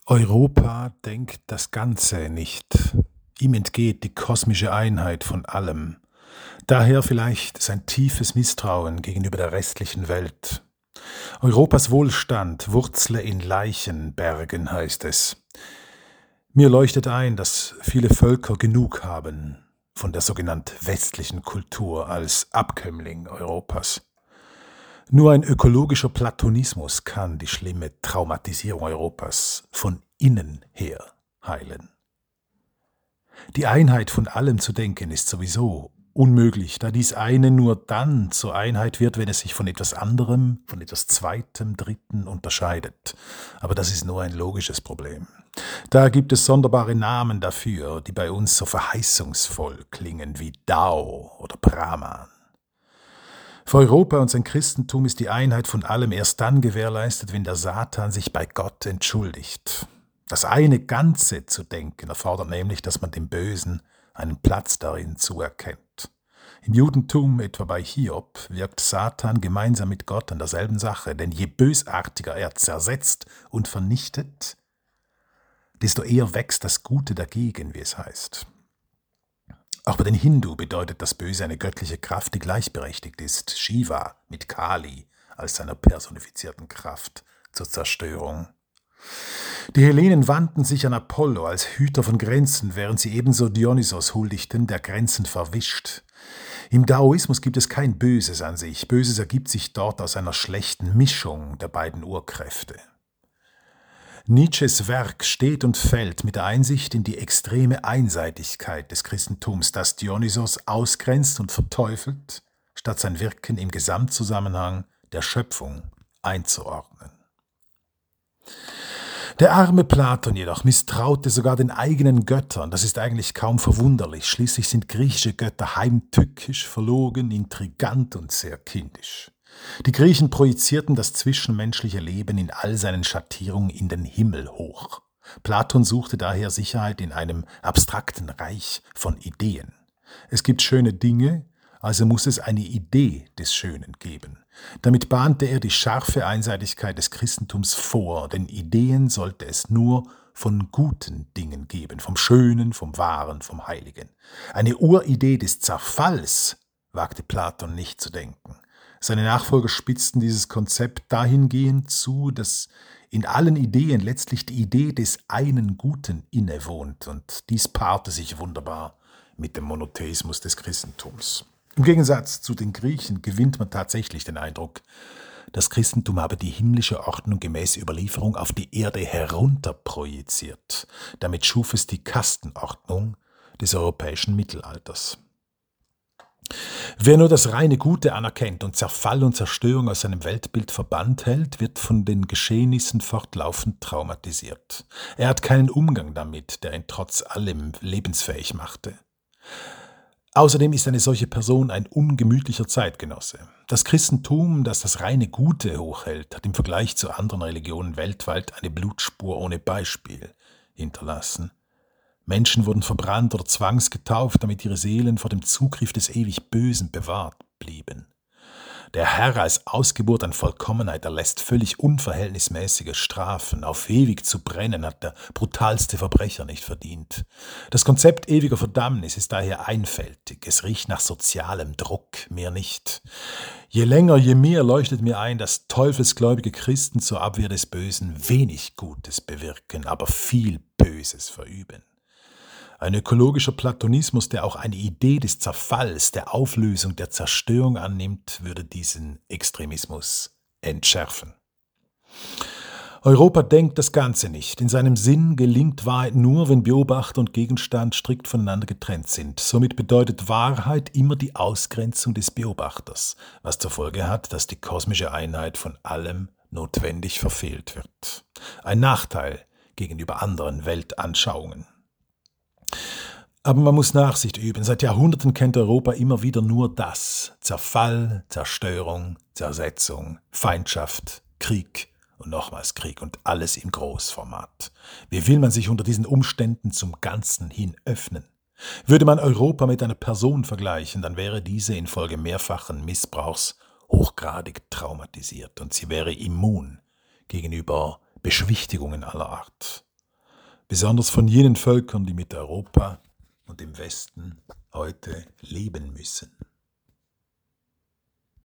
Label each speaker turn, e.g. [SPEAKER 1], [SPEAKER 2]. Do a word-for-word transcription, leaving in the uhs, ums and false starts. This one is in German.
[SPEAKER 1] Europa denkt das Ganze nicht. Ihm entgeht die kosmische Einheit von allem. Daher vielleicht sein tiefes Misstrauen gegenüber der restlichen Welt. Europas Wohlstand wurzle in Leichenbergen, heißt es. Mir leuchtet ein, dass viele Völker genug haben von der sogenannten westlichen Kultur als Abkömmling Europas. Nur ein ökologischer Platonismus kann die schlimme Traumatisierung Europas von innen her heilen. Die Einheit von allem zu denken ist sowieso unmöglich, da dies eine nur dann zur Einheit wird, wenn es sich von etwas anderem, von etwas Zweitem, Dritten unterscheidet. Aber das ist nur ein logisches Problem. Da gibt es sonderbare Namen dafür, die bei uns so verheißungsvoll klingen wie Dao oder Brahman. Für Europa und sein Christentum ist die Einheit von allem erst dann gewährleistet, wenn der Satan sich bei Gott entschuldigt. Das eine Ganze zu denken erfordert nämlich, dass man dem Bösen einen Platz darin zuerkennt. Im Judentum, etwa bei Hiob, wirkt Satan gemeinsam mit Gott an derselben Sache, denn je bösartiger er zersetzt und vernichtet, desto eher wächst das Gute dagegen, wie es heißt. Auch bei den Hindu bedeutet das Böse eine göttliche Kraft, die gleichberechtigt ist, Shiva mit Kali als seiner personifizierten Kraft zur Zerstörung. Die Hellenen wandten sich an Apollo als Hüter von Grenzen, während sie ebenso Dionysos huldigten, der Grenzen verwischt. Im Daoismus gibt es kein Böses an sich. Böses ergibt sich dort aus einer schlechten Mischung der beiden Urkräfte. Nietzsches Werk steht und fällt mit der Einsicht in die extreme Einseitigkeit des Christentums, das Dionysos ausgrenzt und verteufelt, statt sein Wirken im Gesamtzusammenhang der Schöpfung einzuordnen. Der arme Platon jedoch misstraute sogar den eigenen Göttern. Das ist eigentlich kaum verwunderlich. Schließlich sind griechische Götter heimtückisch, verlogen, intrigant und sehr kindisch. Die Griechen projizierten das zwischenmenschliche Leben in all seinen Schattierungen in den Himmel hoch. Platon suchte daher Sicherheit in einem abstrakten Reich von Ideen. Es gibt schöne Dinge, also muss es eine Idee des Schönen geben. Damit bahnte er die scharfe Einseitigkeit des Christentums vor, denn Ideen sollte es nur von guten Dingen geben, vom Schönen, vom Wahren, vom Heiligen. Eine Uridee des Zerfalls wagte Platon nicht zu denken. Seine Nachfolger spitzten dieses Konzept dahingehend zu, dass in allen Ideen letztlich die Idee des einen Guten innewohnt, und dies paarte sich wunderbar mit dem Monotheismus des Christentums. Im Gegensatz zu den Griechen gewinnt man tatsächlich den Eindruck, das Christentum habe die himmlische Ordnung gemäß Überlieferung auf die Erde herunterprojiziert. Damit schuf es die Kastenordnung des europäischen Mittelalters. Wer nur das reine Gute anerkennt und Zerfall und Zerstörung aus seinem Weltbild verbannt hält, wird von den Geschehnissen fortlaufend traumatisiert. Er hat keinen Umgang damit, der ihn trotz allem lebensfähig machte. Außerdem ist eine solche Person ein ungemütlicher Zeitgenosse. Das Christentum, das das reine Gute hochhält, hat im Vergleich zu anderen Religionen weltweit eine Blutspur ohne Beispiel hinterlassen. Menschen wurden verbrannt oder zwangsgetauft, damit ihre Seelen vor dem Zugriff des ewig Bösen bewahrt blieben. Der Herr als Ausgeburt an Vollkommenheit erlässt völlig unverhältnismäßige Strafen. Auf ewig zu brennen hat der brutalste Verbrecher nicht verdient. Das Konzept ewiger Verdammnis ist daher einfältig. Es riecht nach sozialem Druck, mehr nicht. Je länger, je mehr leuchtet mir ein, dass teufelsgläubige Christen zur Abwehr des Bösen wenig Gutes bewirken, aber viel Böses verüben. Ein ökologischer Platonismus, der auch eine Idee des Zerfalls, der Auflösung, der Zerstörung annimmt, würde diesen Extremismus entschärfen. Europa denkt das Ganze nicht. In seinem Sinn gelingt Wahrheit nur, wenn Beobachter und Gegenstand strikt voneinander getrennt sind. Somit bedeutet Wahrheit immer die Ausgrenzung des Beobachters, was zur Folge hat, dass die kosmische Einheit von allem notwendig verfehlt wird. Ein Nachteil gegenüber anderen Weltanschauungen. Aber man muss Nachsicht üben. Seit Jahrhunderten kennt Europa immer wieder nur das: Zerfall, Zerstörung, Zersetzung, Feindschaft, Krieg und nochmals Krieg und alles im Großformat. Wie will man sich unter diesen Umständen zum Ganzen hin öffnen? Würde man Europa mit einer Person vergleichen, dann wäre diese infolge mehrfachen Missbrauchs hochgradig traumatisiert und sie wäre immun gegenüber Beschwichtigungen aller Art. besonders von jenen Völkern, die mit Europa und dem Westen heute leben müssen.